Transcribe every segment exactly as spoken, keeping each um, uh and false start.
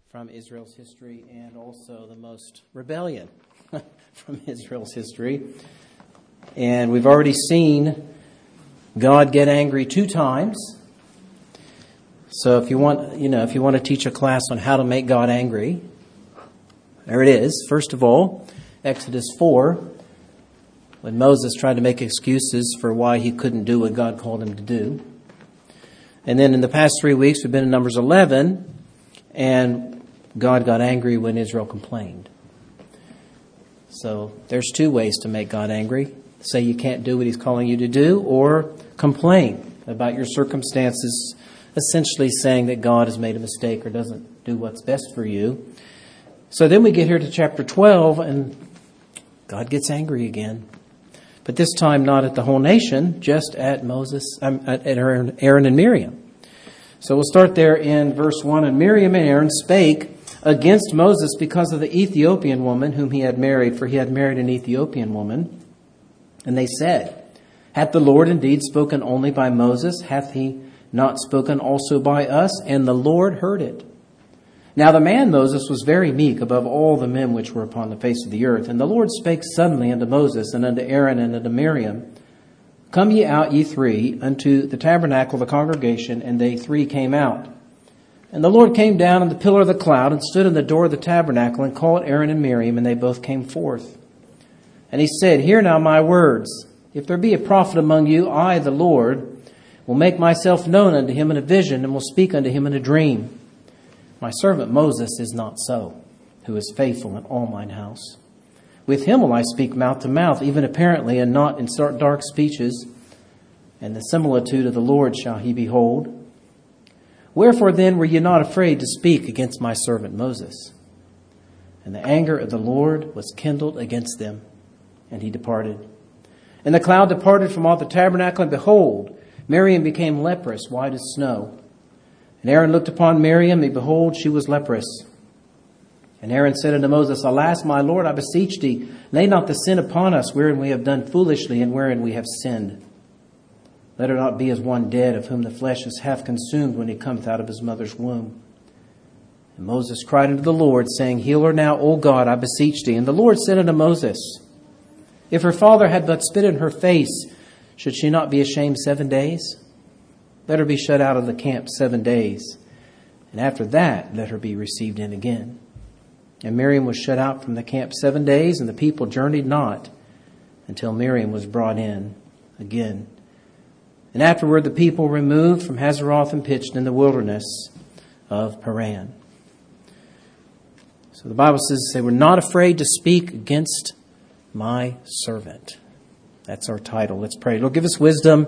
from Israel's history, and also the most rebellion from Israel's history. And we've already seen God get angry two times. So if you want, you know, if you want to teach a class on how to make God angry, there it is. First of all, Exodus four, when Moses tried to make excuses for why he couldn't do what God called him to do. And then in the past three weeks, we've been in Numbers eleven, and God got angry when Israel complained. So there's two ways to make God angry. Say you can't do what he's calling you to do, or complain about your circumstances, essentially saying that God has made a mistake or doesn't do what's best for you. So then we get here to chapter twelve, and God gets angry again. But this time not at the whole nation, just at Moses, um, at Aaron, Aaron and Miriam. So we'll start there in verse one. And Miriam and Aaron spake against Moses because of the Ethiopian woman whom he had married, for he had married an Ethiopian woman. And they said, hath the Lord indeed spoken only by Moses? Hath he not spoken also by us? And the Lord heard it. Now the man Moses was very meek above all the men which were upon the face of the earth. And the Lord spake suddenly unto Moses and unto Aaron and unto Miriam, come ye out, ye three, unto the tabernacle of the congregation. And they three came out. And the Lord came down in the pillar of the cloud and stood in the door of the tabernacle and called Aaron and Miriam, and they both came forth. And he said, hear now my words. If there be a prophet among you, I, the Lord, will make myself known unto him in a vision, and will speak unto him in a dream. My servant Moses is not so, who is faithful in all mine house. With him will I speak mouth to mouth, even apparently, and not in dark speeches. And the similitude of the Lord shall he behold. Wherefore then were ye not afraid to speak against my servant Moses? And the anger of the Lord was kindled against them, and he departed. And the cloud departed from off the tabernacle, and behold, Miriam became leprous, white as snow. And Aaron looked upon Miriam, and behold, she was leprous. And Aaron said unto Moses, alas, my Lord, I beseech thee, lay not the sin upon us, wherein we have done foolishly, and wherein we have sinned. Let her not be as one dead, of whom the flesh is half consumed when he cometh out of his mother's womb. And Moses cried unto the Lord, saying, heal her now, O God, I beseech thee. And the Lord said unto Moses, if her father had but spit in her face, should she not be ashamed seven days? Let her be shut out of the camp seven days. And after that, let her be received in again. And Miriam was shut out from the camp seven days, and the people journeyed not until Miriam was brought in again. And afterward the people removed from Hazeroth and pitched in the wilderness of Paran. So the Bible says they were not afraid to speak against my servant. That's our title. Let's pray. Lord, give us wisdom.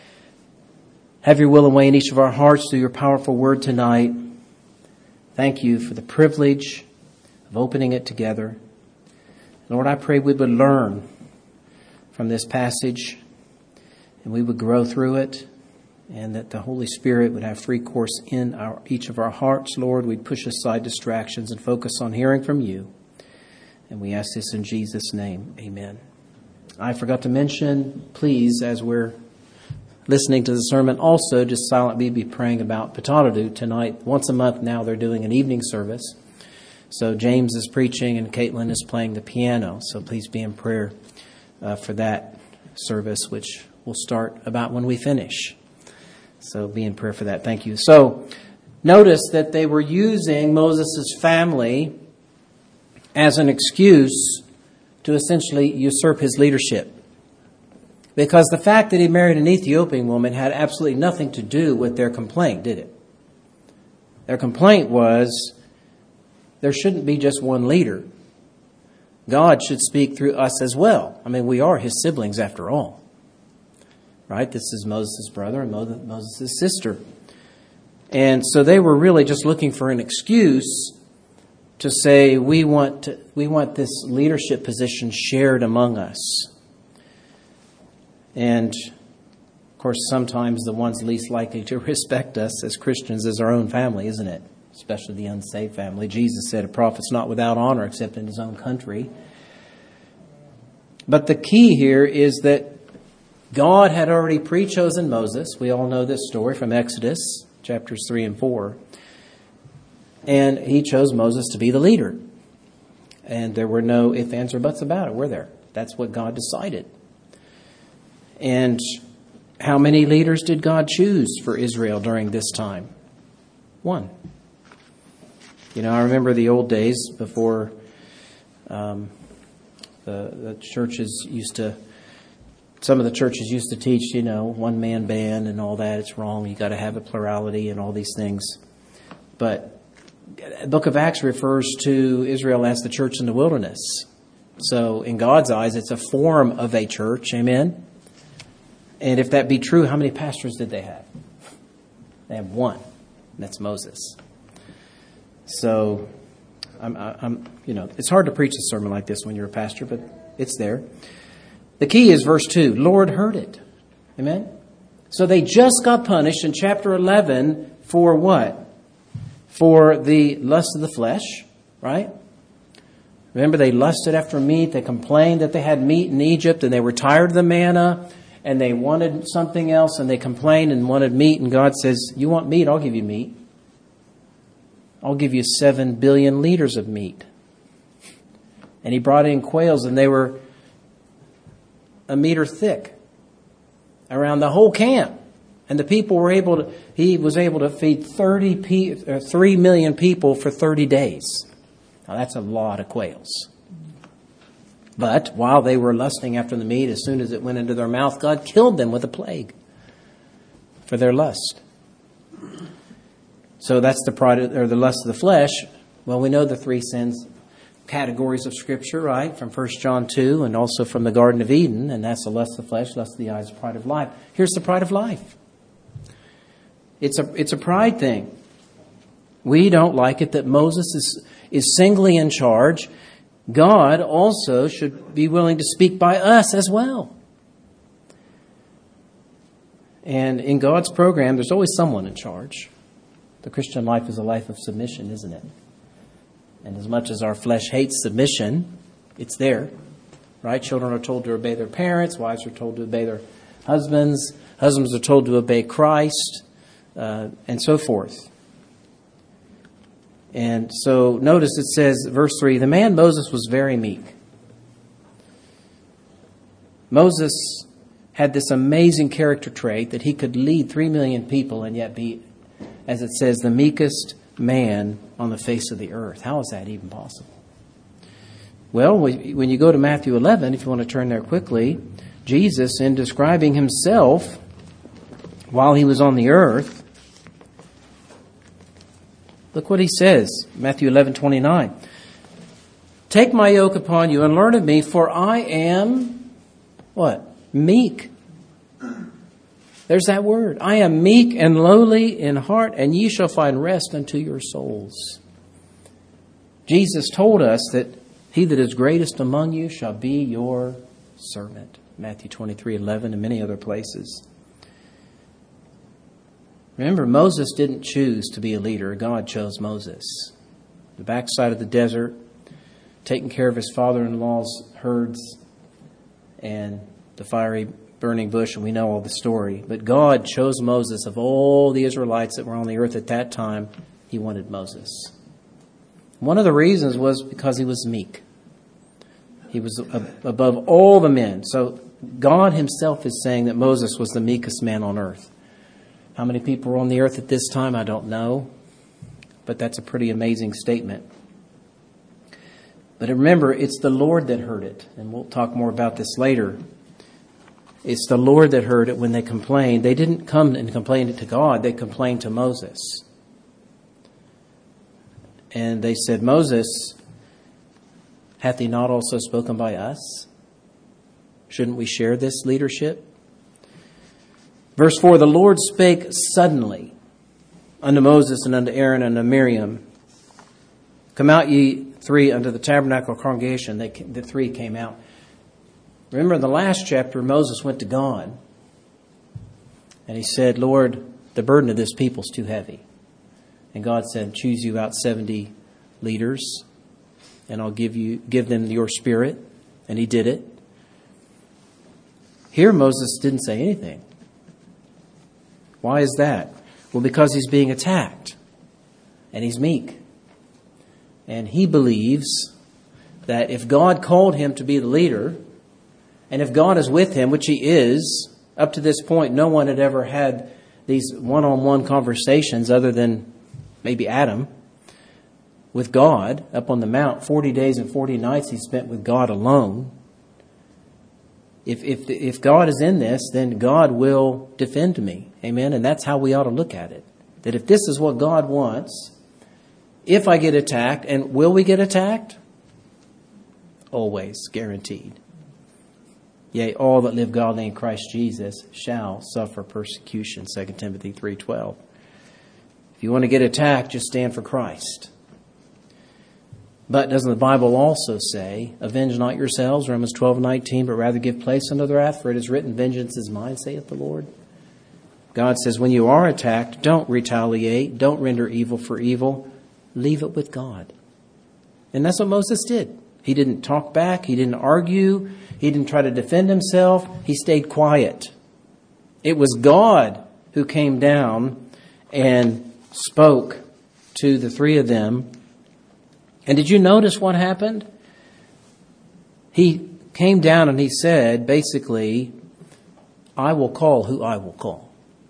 Have your will and way in each of our hearts through your powerful word tonight. Thank you for the privilege of opening it together. Lord, I pray we would learn from this passage, and we would grow through it, and that the Holy Spirit would have free course in our, each of our hearts. Lord, we'd push aside distractions and focus on hearing from you. And we ask this in Jesus' name. Amen. I forgot to mention, please, as we're listening to the sermon, also just silently be praying about Patadadu tonight. Once a month now they're doing an evening service. So James is preaching and Caitlin is playing the piano. So please be in prayer uh, for that service, which will start about when we finish. So be in prayer for that. Thank you. So notice that they were using Moses' family as an excuse to essentially usurp his leadership. Because the fact that he married an Ethiopian woman had absolutely nothing to do with their complaint, did it? Their complaint was there shouldn't be just one leader. God should speak through us as well. I mean, we are his siblings after all. Right? This is Moses' brother and Moses' sister. And so they were really just looking for an excuse to say, we want to, we want this leadership position shared among us. And, of course, sometimes the ones least likely to respect us as Christians is our own family, isn't it? Especially the unsaved family. Jesus said a prophet's not without honor except in his own country. But the key here is that God had already pre-chosen Moses. We all know this story from Exodus, chapters three and four. And he chose Moses to be the leader. And there were no ifs, ands, or buts about it, were there? That's what God decided. And how many leaders did God choose for Israel during this time? One. You know, I remember the old days before um, the, the churches used to, some of the churches used to teach, you know, one-man band and all that. It's wrong. You got to have a plurality and all these things. But the book of Acts refers to Israel as the church in the wilderness. So in God's eyes, it's a form of a church. Amen? And if that be true, how many pastors did they have? They have one. And that's Moses. So, I'm, I'm, you know, it's hard to preach a sermon like this when you're a pastor, but it's there. The key is verse two. Lord heard it. Amen? So they just got punished in chapter eleven for what? For the lust of the flesh, right? Remember, they lusted after meat. They complained that they had meat in Egypt, and they were tired of the manna, and they wanted something else, and they complained and wanted meat. And God says, you want meat? I'll give you meat. I'll give you seven billion liters of meat. And he brought in quails, and they were a meter thick around the whole camp. And the people were able to, he was able to feed thirty pe- or three million people for thirty days. Now that's a lot of quails. But while they were lusting after the meat, as soon as it went into their mouth, God killed them with a plague for their lust. So that's the pride of, or the lust of the flesh. Well, we know the three sins categories of Scripture, right? From First John two and also from the Garden of Eden. And that's the lust of the flesh, lust of the eyes, pride of life. Here's the pride of life. It's a it's a pride thing. We don't like it that Moses is, is singly in charge. God also should be willing to speak by us as well. And in God's program, there's always someone in charge. The Christian life is a life of submission, isn't it? And as much as our flesh hates submission, it's there. Right? Children are told to obey their parents. Wives are told to obey their husbands. Husbands are told to obey Christ. Uh, and so forth. And so notice it says, verse three, the man Moses was very meek. Moses had this amazing character trait that he could lead three million people and yet be, as it says, the meekest man on the face of the earth. How is that even possible? Well, when you go to Matthew eleven, if you want to turn there quickly, Jesus, in describing himself while he was on the earth, look what he says, Matthew eleven twenty-nine. Take my yoke upon you and learn of me, for I am, what? Meek. There's that word. I am meek and lowly in heart, and ye shall find rest unto your souls. Jesus told us that he that is greatest among you shall be your servant. Matthew twenty-three eleven and many other places. Remember, Moses didn't choose to be a leader. God chose Moses. The backside of the desert, taking care of his father-in-law's herds and the fiery burning bush, and we know all the story. But God chose Moses. Of all the Israelites that were on the earth at that time, he wanted Moses. One of the reasons was because he was meek. He was above all the men. So God himself is saying that Moses was the meekest man on earth. How many people were on the earth at this time? I don't know. But that's a pretty amazing statement. But remember, it's the Lord that heard it. And we'll talk more about this later. It's the Lord that heard it when they complained. They didn't come and complain it to God. They complained to Moses. And they said, Moses, hath he not also spoken by us? Shouldn't we share this leadership? Verse four, the Lord spake suddenly unto Moses and unto Aaron and unto Miriam. Come out ye three unto the tabernacle congregation. They, the three came out. Remember in the last chapter, Moses went to God. And he said, Lord, the burden of this people is too heavy. And God said, choose you out seventy leaders, and I'll give you give them your spirit. And he did it. Here Moses didn't say anything. Why is that? Well, because he's being attacked. And he's meek. And he believes that if God called him to be the leader, and if God is with him, which he is, up to this point, no one had ever had these one-on-one conversations other than maybe Adam with God up on the mount. Forty days and forty nights he spent with God alone. If, if, if God is in this, then God will defend me. Amen? And that's how we ought to look at it. That if this is what God wants, if I get attacked, and will we get attacked? Always, guaranteed. Yea, all that live godly in Christ Jesus shall suffer persecution, Second Timothy three twelve. If you want to get attacked, just stand for Christ. But doesn't the Bible also say, avenge not yourselves, Romans twelve nineteen, but rather give place unto the wrath, for it is written, vengeance is mine, saith the Lord. God says, when you are attacked, don't retaliate, don't render evil for evil, leave it with God. And that's what Moses did. He didn't talk back, he didn't argue, he didn't try to defend himself, he stayed quiet. It was God who came down and spoke to the three of them. And did you notice what happened? He came down and he said, basically, I will call who I will call.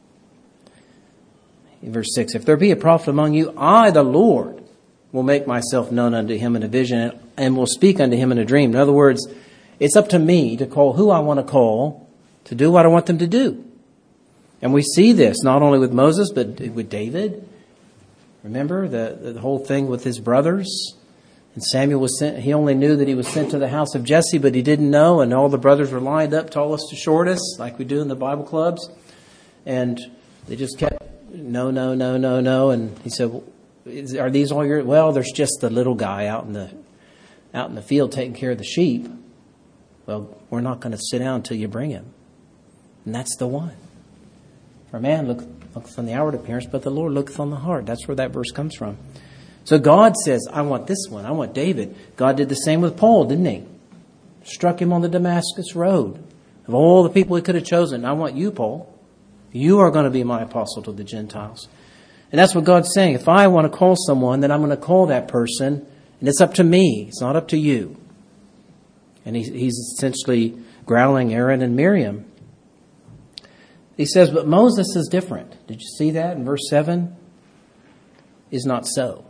In verse six, if there be a prophet among you, I, the Lord, will make myself known unto him in a vision and will speak unto him in a dream. In other words, it's up to me to call who I want to call to do what I want them to do. And we see this not only with Moses, but with David. Remember the, the whole thing with his brothers? And Samuel was sent, he only knew that he was sent to the house of Jesse, but he didn't know. And all the brothers were lined up, tallest to shortest, like we do in the Bible clubs. And they just kept, no, no, no, no, no. And he said, well, is, are these all your, well, there's just the little guy out in the, out in the field taking care of the sheep. Well, we're not going to sit down until you bring him. And that's the one. For man look, looks on the outward appearance, but the Lord looketh on the heart. That's where that verse comes from. So God says, I want this one. I want David. God did the same with Paul, didn't he? Struck him on the Damascus road. Of all the people he could have chosen, I want you, Paul. You are going to be my apostle to the Gentiles. And that's what God's saying. If I want to call someone, then I'm going to call that person. And it's up to me. It's not up to you. And he's, he's essentially growling Aaron and Miriam. He says, but Moses is different. Did you see that in verse seven? Is not so.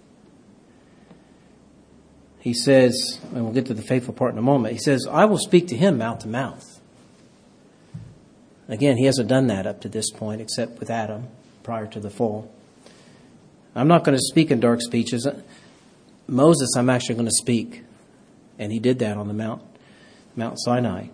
He says, and we'll get to the faithful part in a moment. He says, I will speak to him mouth to mouth. Again, he hasn't done that up to this point, except with Adam prior to the fall. I'm not going to speak in dark speeches. Moses, I'm actually going to speak. And he did that on the Mount, Mount Sinai.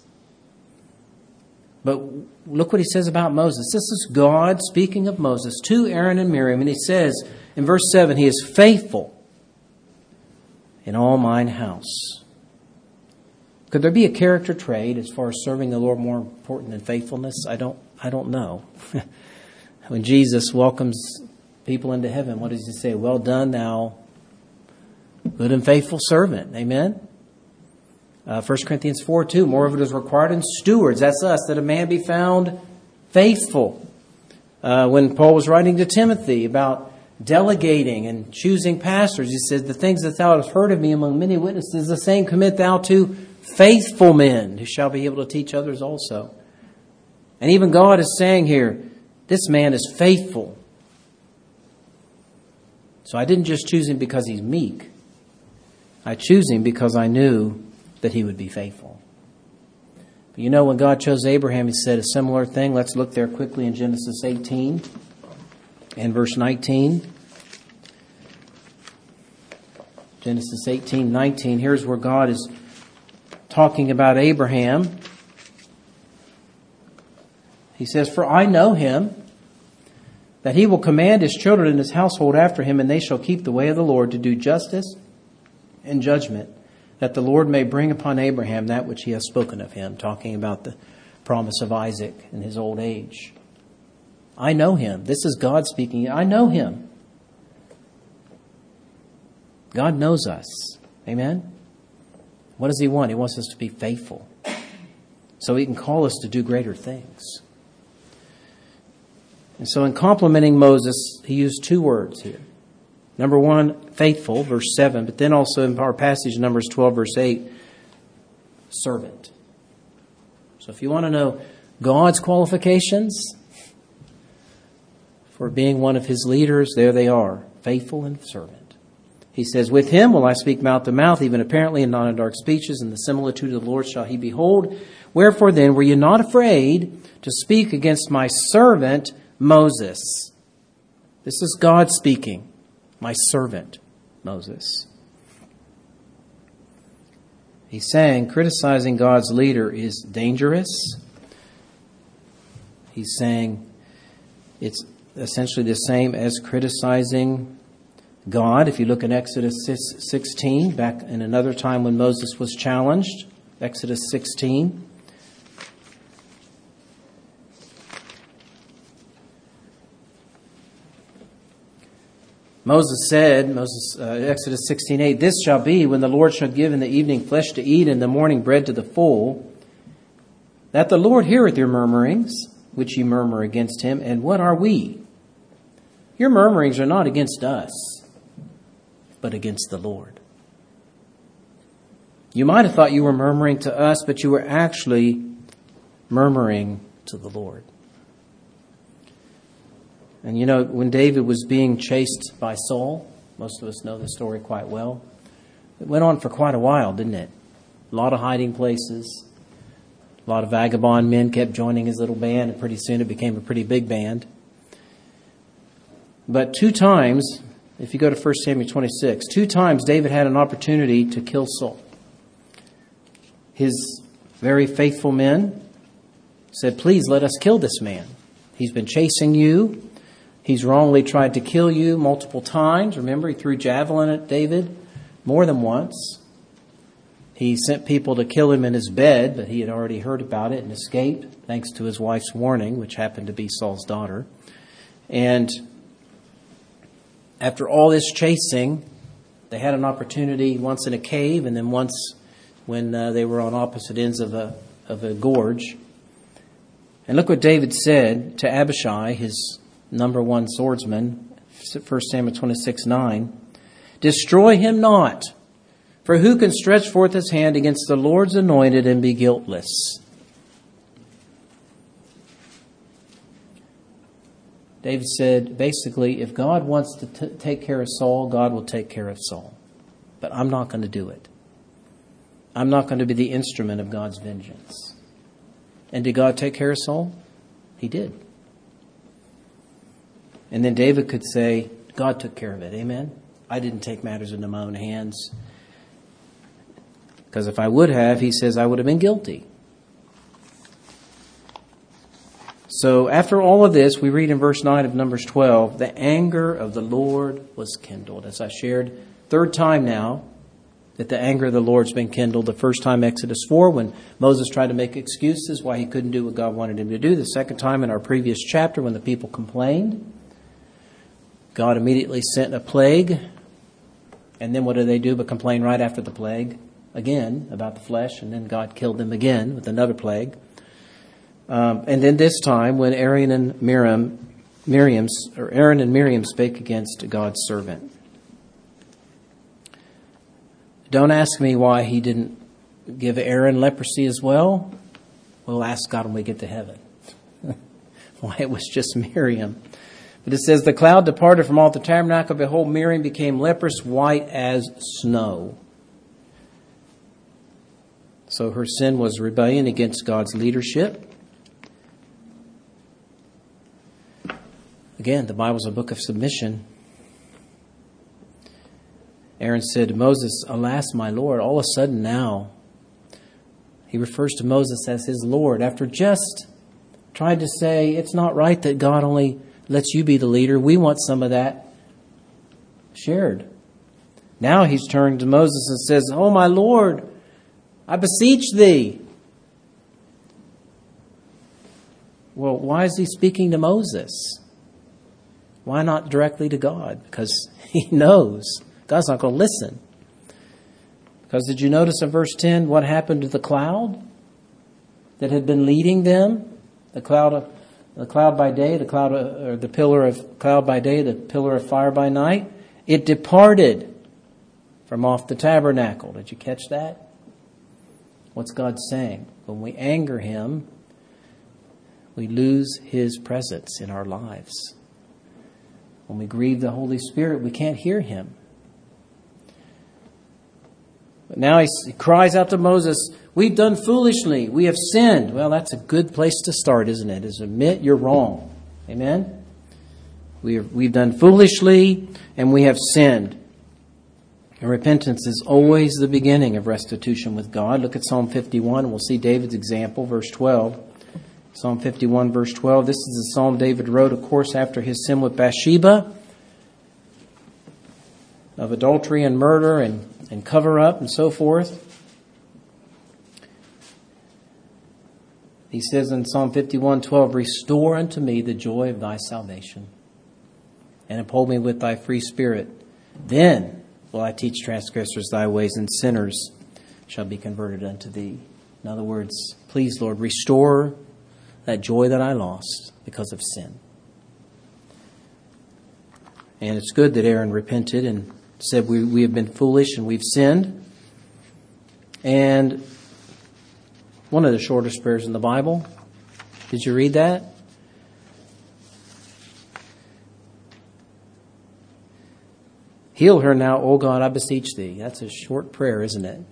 But look what he says about Moses. This is God speaking of Moses to Aaron and Miriam. And he says in verse seven, he is faithful in all mine house. Could there be a character trait as far as serving the Lord more important than faithfulness? I don't, I don't know. When Jesus welcomes people into heaven, what does he say? Well done, thou good and faithful servant. Amen. Uh, First Corinthians four two, more of it is required in stewards. That's us, that a man be found faithful. Uh, when Paul was writing to Timothy about delegating and choosing pastors, he said, the things that thou hast heard of me among many witnesses, the same commit thou to faithful men who shall be able to teach others also. And even God is saying here, this man is faithful. So I didn't just choose him because he's meek. I choose him because I knew that he would be faithful. But you know, when God chose Abraham, he said a similar thing. Let's look there quickly in Genesis eighteen and verse nineteen. Genesis eighteen, nineteen. Here's where God is talking about Abraham. He says, for I know him, that he will command his children and his household after him, and they shall keep the way of the Lord to do justice and judgment, that the Lord may bring upon Abraham that which he has spoken of him, talking about the promise of Isaac in his old age. I know him. This is God speaking. I know him. God knows us. Amen? What does he want? He wants us to be faithful, so he can call us to do greater things. And so in complimenting Moses, he used two words here. Number one, faithful, verse seven. But then also in our passage, Numbers twelve, verse eight, servant. So if you want to know God's qualifications for being one of his leaders, there they are, faithful and servant. He says, with him will I speak mouth to mouth, even apparently and not in dark speeches, and the similitude of the Lord shall he behold. Wherefore then were you not afraid to speak against my servant Moses? This is God speaking, my servant Moses. He's saying criticizing God's leader is dangerous. He's saying it's essentially the same as criticizing God. If you look in Exodus sixteen, back in another time when Moses was challenged, Exodus sixteen. Moses said, Moses, uh, Exodus sixteen eight, this shall be when the Lord shall give in the evening flesh to eat, and in the morning bread to the full, that the Lord heareth your murmurings, which ye murmur against him. And what are we? Your murmurings are not against us, but against the Lord. You might have thought you were murmuring to us, but you were actually murmuring to the Lord. And you know, when David was being chased by Saul, most of us know the story quite well, it went on for quite a while, didn't it? A lot of hiding places. A lot of vagabond men kept joining his little band, and pretty soon it became a pretty big band. But two times, if you go to First Samuel twenty-six, two times David had an opportunity to kill Saul. His very faithful men said, please let us kill this man. He's been chasing you. He's wrongly tried to kill you multiple times. Remember, he threw javelin at David more than once. He sent people to kill him in his bed, but he had already heard about it and escaped, thanks to his wife's warning, which happened to be Saul's daughter. And after all this chasing, they had an opportunity once in a cave and then once when uh, they were on opposite ends of a of a gorge. And look what David said to Abishai, his number one swordsman, First Samuel twenty-six nine. Destroy him not, for who can stretch forth his hand against the Lord's anointed and be guiltless? David said, basically, if God wants to t- take care of Saul, God will take care of Saul. But I'm not going to do it. I'm not going to be the instrument of God's vengeance. And did God take care of Saul? He did. And then David could say, God took care of it. Amen? I didn't take matters into my own hands. Because if I would have, he says, I would have been guilty. So after all of this, we read in verse nine of Numbers twelve, the anger of the Lord was kindled. As I shared, third time now that the anger of the Lord's been kindled. The first time, Exodus four, when Moses tried to make excuses why he couldn't do what God wanted him to do. The second time in our previous chapter when the people complained. God immediately sent a plague. And then what do they do but complain right after the plague? Again, about the flesh. And then God killed them again with another plague. Um, and then this time when Aaron and Miriam, Miriam's, or Aaron and Miriam spake against God's servant. Don't ask me why he didn't give Aaron leprosy as well. We'll ask God when we get to heaven. Why it was just Miriam. But it says, the cloud departed from off the tabernacle. Behold, Miriam became leprous, white as snow. So her sin was rebellion against God's leadership. Again, the Bible's a book of submission. Aaron said to Moses, alas, my Lord. All of a sudden now, he refers to Moses as his Lord. After just tried to say, it's not right that God only lets you be the leader. We want some of that shared. Now he's turned to Moses and says, oh, my Lord, I beseech thee. Well, why is he speaking to Moses? Why not directly to God? Because he knows God's not going to listen. Because did you notice in verse ten what happened to the cloud that had been leading them? The cloud of the cloud by day, the cloud of, or the pillar of cloud by day, the pillar of fire by night. It departed from off the tabernacle. Did you catch that? What's God saying? When we anger Him, we lose His presence in our lives. When we grieve the Holy Spirit, we can't hear Him. But now he cries out to Moses, we've done foolishly. We have sinned. Well, that's a good place to start, isn't it? Is admit you're wrong. Amen? We have, we've done foolishly and we have sinned. And repentance is always the beginning of restitution with God. Look at Psalm fifty-one. We'll see David's example, verse twelve. Psalm fifty-one, verse twelve. This is the psalm David wrote, of course, after his sin with Bathsheba, of adultery and murder and, and cover-up and so forth. He says in Psalm fifty-one, twelve, restore unto me the joy of thy salvation, and uphold me with thy free spirit. Then will I teach transgressors thy ways, and sinners shall be converted unto thee. In other words, please, Lord, restore that joy that I lost because of sin. And it's good that Aaron repented and said we, we have been foolish and we've sinned. And one of the shortest prayers in the Bible. Did you read that? Heal her now, O God, I beseech thee. That's a short prayer, isn't it?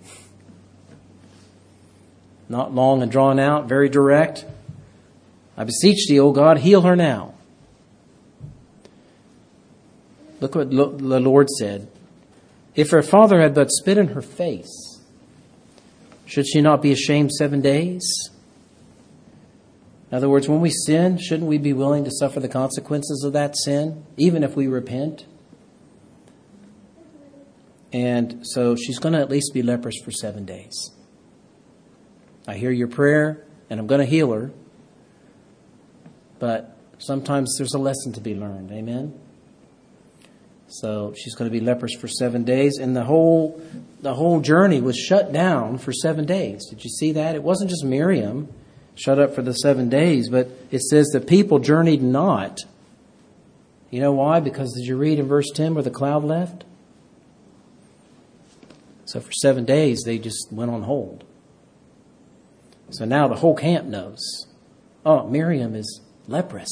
Not long and drawn out, very direct. I beseech thee, O God, heal her now. Look what the Lord said. If her father had but spit in her face, should she not be ashamed seven days? In other words, when we sin, shouldn't we be willing to suffer the consequences of that sin, even if we repent? And so she's going to at least be leprous for seven days. I hear your prayer, and I'm going to heal her. But sometimes there's a lesson to be learned. Amen? So she's going to be leprous for seven days. And the whole the whole journey was shut down for seven days. Did you see that? It wasn't just Miriam shut up for the seven days, but it says the people journeyed not. You know why? Because did you read in verse ten where the cloud left? So for seven days, they just went on hold. So now the whole camp knows. Oh, Miriam is leprous.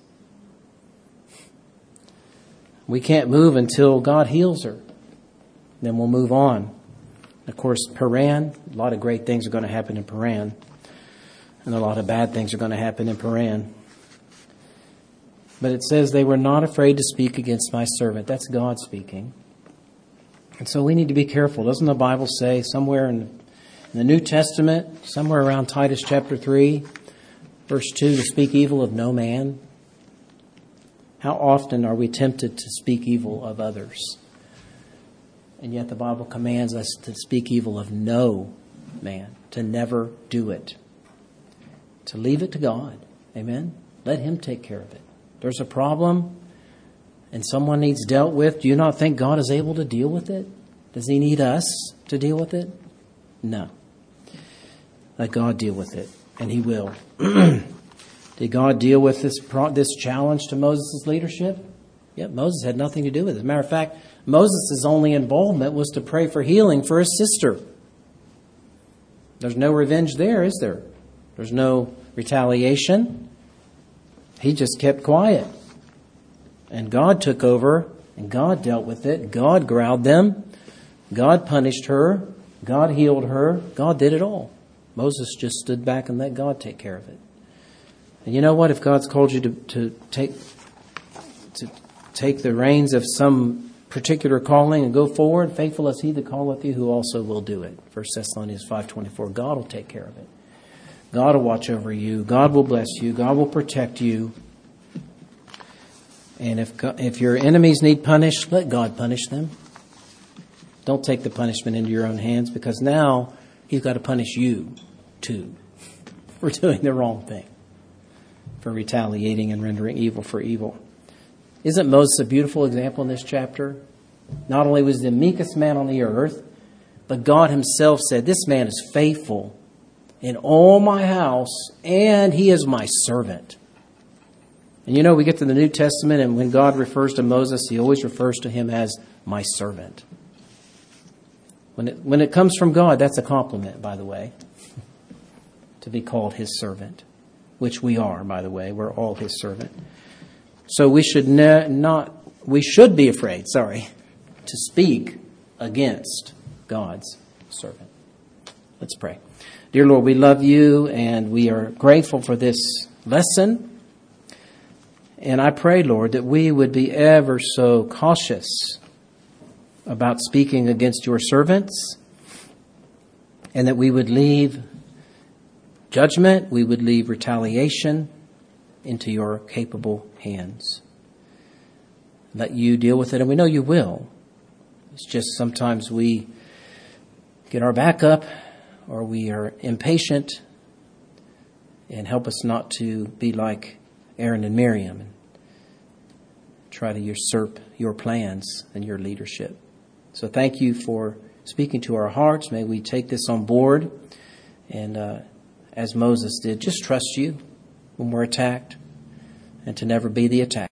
We can't move until God heals her. Then we'll move on. Of course, Paran, a lot of great things are going to happen in Paran. And a lot of bad things are going to happen in Paran. But it says they were not afraid to speak against my servant. That's God speaking. And so we need to be careful. Doesn't the Bible say somewhere in the New Testament, somewhere around Titus chapter three, verse two, to speak evil of no man? How often are we tempted to speak evil of others? And yet the Bible commands us to speak evil of no man, to never do it, to leave it to God. Amen? Let Him take care of it. There's a problem and someone needs dealt with. Do you not think God is able to deal with it? Does He need us to deal with it? No. Let God deal with it, and He will. Did God deal with this this challenge to Moses' leadership? Yep, Moses had nothing to do with it. As a matter of fact, Moses' only involvement was to pray for healing for his sister. There's no revenge there, is there? There's no retaliation. He just kept quiet. And God took over, and God dealt with it. God growled them. God punished her. God healed her. God did it all. Moses just stood back and let God take care of it. And you know what? If God's called you to, to take to take the reins of some particular calling and go forward, faithful is He that calleth you, who also will do it. First Thessalonians five twenty-four. God will take care of it. God will watch over you. God will bless you. God will protect you. And if if your enemies need punished, let God punish them. Don't take the punishment into your own hands, because now He's got to punish you too for doing the wrong thing, for retaliating and rendering evil for evil. Isn't Moses a beautiful example in this chapter? Not only was he the meekest man on the earth, but God Himself said, this man is faithful in all my house, and he is my servant. And you know, we get to the New Testament, and when God refers to Moses, He always refers to him as my servant. When it, when it comes from God, that's a compliment, by the way, to be called his servant, which we are, by the way. We're all his servant. So we should ne- not, we should be afraid, sorry, to speak against God's servant. Let's pray. Dear Lord, we love you and we are grateful for this lesson. And I pray, Lord, that we would be ever so cautious about speaking against your servants, and that we would leave judgment, we would leave retaliation into your capable hands. Let you deal with it, and we know you will. It's just sometimes we get our back up, or we are impatient, and help us not to be like Aaron and Miriam and try to usurp your plans and your leadership. So thank you for speaking to our hearts. May we take this on board and, uh, as Moses did, just trust you when we're attacked and to never be the attacker.